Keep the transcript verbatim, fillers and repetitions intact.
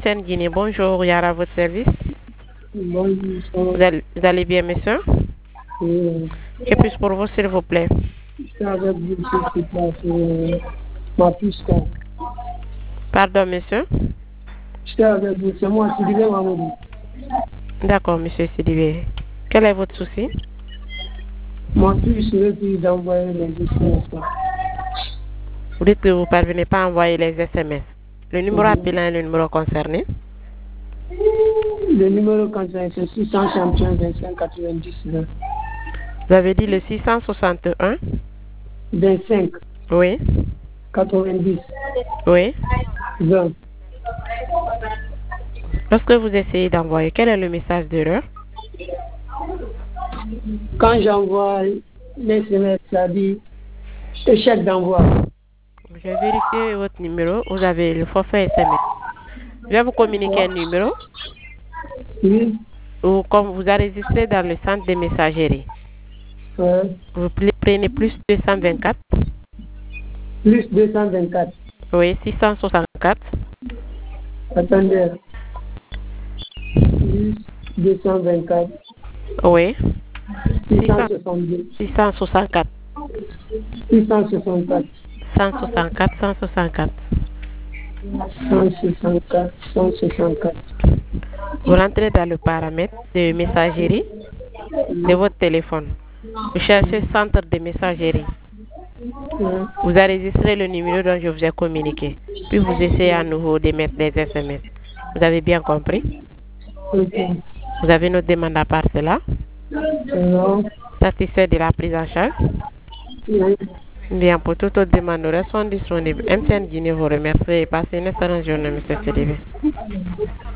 M T N Guinée, bonjour, Yara à votre service. Bonjour. Vous allez, vous allez bien, monsieur? Oui. Que puis-je pour vous, s'il vous plaît? C'est avec vous, s'il vous plaît, euh, ma puce, quoi. Pardon, monsieur? C'est avec vous, c'est moi, Sidibé Mamadou. D'accord, monsieur Sidibé. Quel est votre souci? Ma puce veut plus d'envoyer les S M S, quoi. Vous dites que vous ne parvenez pas à envoyer les S M S. Le numéro Mhm. appelant est le numéro concerné. Le numéro concerné, c'est six cent soixante et un vingt-cinq quatre-vingt-dix-neuf. Vous avez dit le six cent soixante et un? vingt-cinq Oui. quatre-vingt-dix Oui. vingt. Lorsque vous essayez d'envoyer, quel est le message d'erreur? Quand j'envoie les S M S, ça dit échec d'envoi. Je vais vérifier votre numéro. Vous avez le forfait S M S. Je vais vous communiquer un numéro Oui. ou comme vous enregistrez dans le centre de messagerie. Ouais. Vous prenez plus deux cent vingt-quatre. Plus deux cent vingt-quatre. Oui, six cent soixante-quatre. Attendez. Plus deux cent vingt-quatre. Oui. six cent soixante-deux. six cent soixante-quatre. six cent soixante-quatre. cent soixante-quatre, cent soixante-quatre. cent soixante-quatre, cent soixante-quatre. Vous rentrez dans le paramètre de messagerie de votre téléphone. Vous cherchez centre de messagerie. Vous enregistrez le numéro dont je vous ai communiqué. Puis vous essayez à nouveau de mettre des S M S. Vous avez bien compris? Ok. Vous avez notre demande à part cela? Non. Satisfait de la prise en charge? Oui. Bien, pour toute autre demande, nous restons disponibles. M T N Guinée vous remercie et passez une excellente journée, M. Cédric.